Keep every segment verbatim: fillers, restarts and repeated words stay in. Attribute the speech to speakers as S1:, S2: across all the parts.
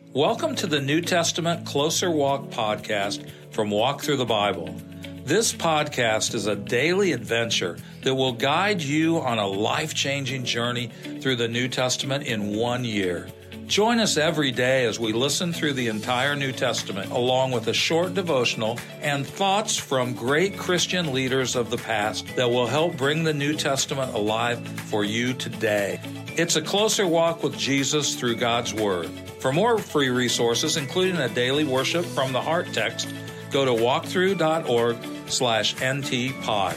S1: Welcome to the New Testament Closer Walk podcast from Walk Through the Bible. This podcast is a daily adventure that will guide you on a life-changing journey through the New Testament in one year. Join us every day as we listen through the entire New Testament, along with a short devotional and thoughts from great Christian leaders of the past that will help bring the New Testament alive for you today. It's a closer walk with Jesus through God's Word. For more free resources, including a daily worship from the Heart text, go to walkthrough.org slash ntpod.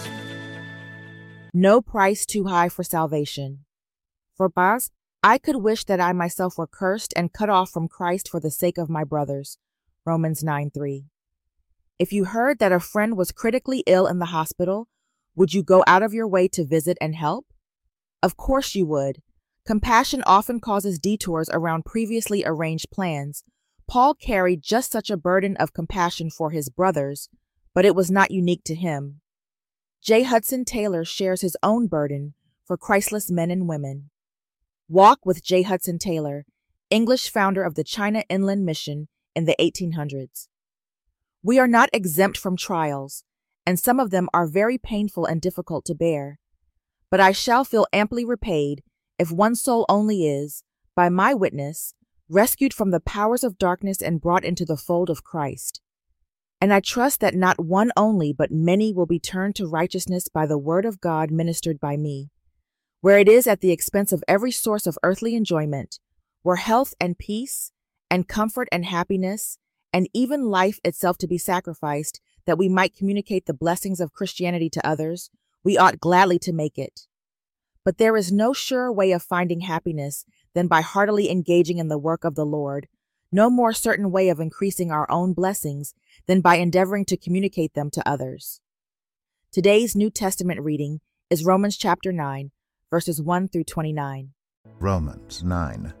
S2: No price too high for salvation. For Bas, I could wish that I myself were cursed and cut off from Christ for the sake of my brothers. Romans nine three. If you heard that a friend was critically ill in the hospital, would you go out of your way to visit and help? Of course you would. Compassion often causes detours around previously arranged plans. Paul carried just such a burden of compassion for his brothers, but it was not unique to him. J. Hudson Taylor shares his own burden for Christless men and women. Walk with J. Hudson Taylor, English founder of the China Inland Mission in the eighteen hundreds. We are not exempt from trials, and some of them are very painful and difficult to bear. But I shall feel amply repaid if one soul only is, by my witness, rescued from the powers of darkness and brought into the fold of Christ. And I trust that not one only, but many will be turned to righteousness by the word of God ministered by me, where it is at the expense of every source of earthly enjoyment, where health and peace, and comfort and happiness, and even life itself to be sacrificed, that we might communicate the blessings of Christianity to others, we ought gladly to make it. But there is no surer way of finding happiness than by heartily engaging in the work of the Lord, no more certain way of increasing our own blessings than by endeavoring to communicate them to others. Today's New Testament reading is Romans chapter nine, verses one through twenty-nine.
S3: Romans nine.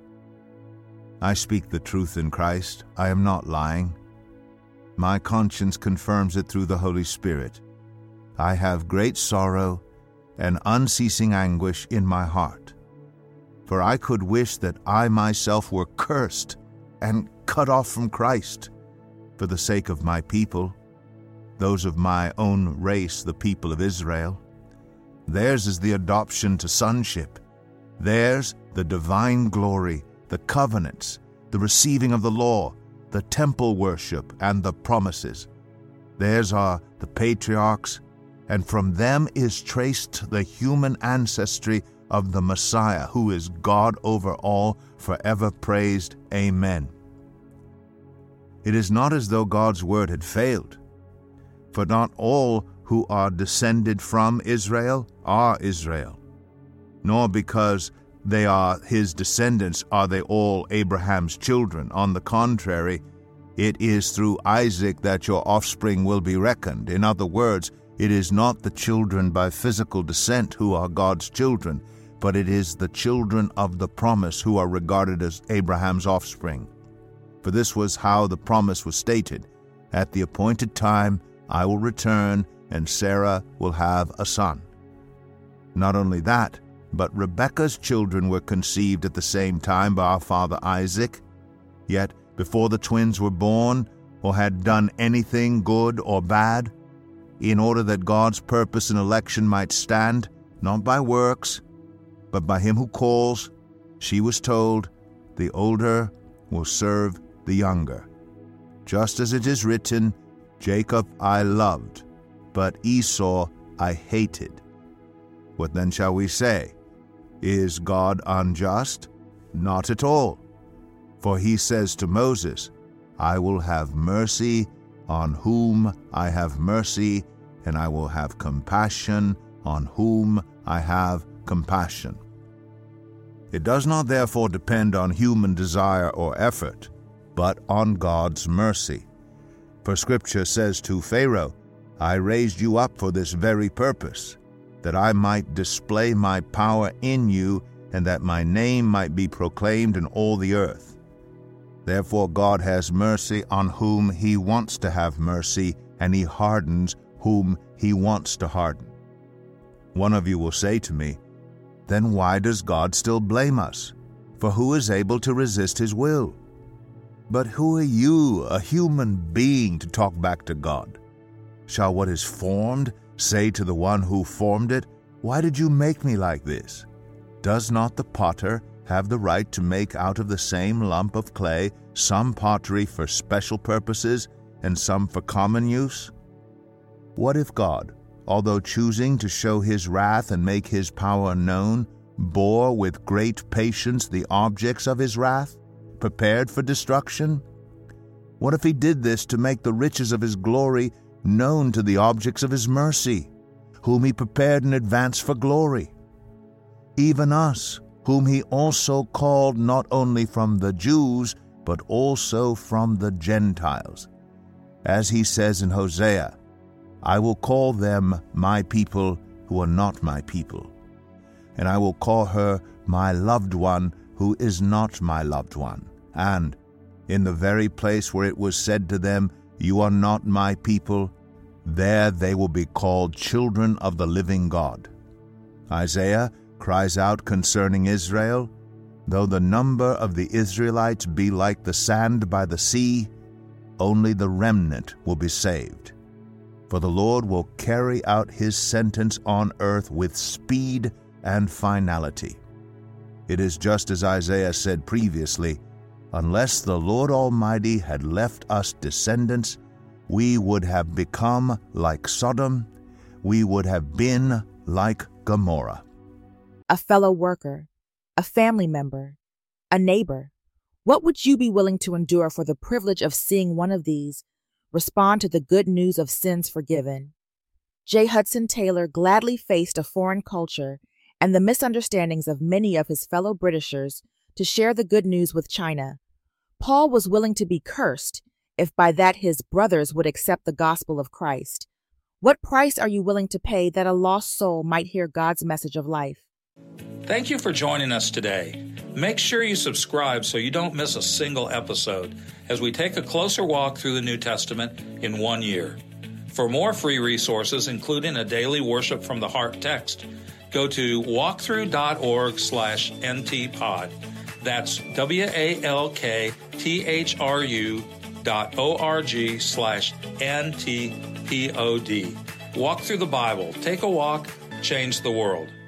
S3: I speak the truth in Christ. I am not lying. My conscience confirms it through the Holy Spirit. I have great sorrow and unceasing anguish in my heart. For I could wish that I myself were cursed and cut off from Christ for the sake of my people, those of my own race, the people of Israel. Theirs is the adoption to sonship. Theirs the divine glory, the covenants, the receiving of the law, the temple worship, and the promises. Theirs are the patriarchs, and from them is traced the human ancestry of the Messiah, who is God over all, forever praised. Amen. It is not as though God's word had failed, for not all who are descended from Israel are Israel, nor because they are his descendants are they all Abraham's children. On the contrary, it is through Isaac that your offspring will be reckoned. In other words, it is not the children by physical descent who are God's children, but it is the children of the promise who are regarded as Abraham's offspring. For this was how the promise was stated: at the appointed time I will return, and Sarah will have a son. Not only that, but Rebekah's children were conceived at the same time by our father Isaac. Yet before the twins were born, or had done anything good or bad, in order that God's purpose and election might stand, not by works, but by him who calls, she was told, the older will serve the younger. Just as it is written, Jacob I loved, but Esau I hated. What then shall we say? Is God unjust? Not at all. For he says to Moses, I will have mercy on whom I have mercy, and I will have compassion on whom I have compassion. It does not therefore depend on human desire or effort, but on God's mercy. For Scripture says to Pharaoh, I raised you up for this very purpose, that I might display my power in you, and that my name might be proclaimed in all the earth. Therefore God has mercy on whom he wants to have mercy, and he hardens whom he wants to harden. One of you will say to me, then why does God still blame us? For who is able to resist his will? But who are you, a human being, to talk back to God? Shall what is formed say to the one who formed it, "Why did you make me like this?" Does not the potter have the right to make out of the same lump of clay some pottery for special purposes and some for common use? What if God, although choosing to show his wrath and make his power known, bore with great patience the objects of his wrath, prepared for destruction? What if he did this to make the riches of his glory known to the objects of his mercy, whom he prepared in advance for glory? Even us, whom he also called not only from the Jews, but also from the Gentiles. As he says in Hosea, "I will call them my people who are not my people, and I will call her my loved one who is not my loved one." And in the very place where it was said to them, "You are not my people," there they will be called children of the living God. Isaiah cries out concerning Israel, "Though the number of the Israelites be like the sand by the sea, only the remnant will be saved. For the Lord will carry out his sentence on earth with speed and finality." It is just as Isaiah said previously, "Unless the Lord Almighty had left us descendants, we would have become like Sodom, we would have been like Gomorrah."
S2: A fellow worker, a family member, a neighbor. What would you be willing to endure for the privilege of seeing one of these respond to the good news of sins forgiven? J. Hudson Taylor gladly faced a foreign culture and the misunderstandings of many of his fellow Britishers to share the good news with China. Paul was willing to be cursed if by that his brothers would accept the gospel of Christ. What price are you willing to pay that a lost soul might hear God's message of life?
S1: Thank you for joining us today. Make sure you subscribe so you don't miss a single episode as we take a closer walk through the New Testament in one year. For more free resources, including a daily worship from the heart text, go to walkthrough.org slash ntpod. That's W-A-L-K-T-H-R-U dot O-R-G slash N-T-P-O-D. Walk through the Bible. Take a walk. Change the world.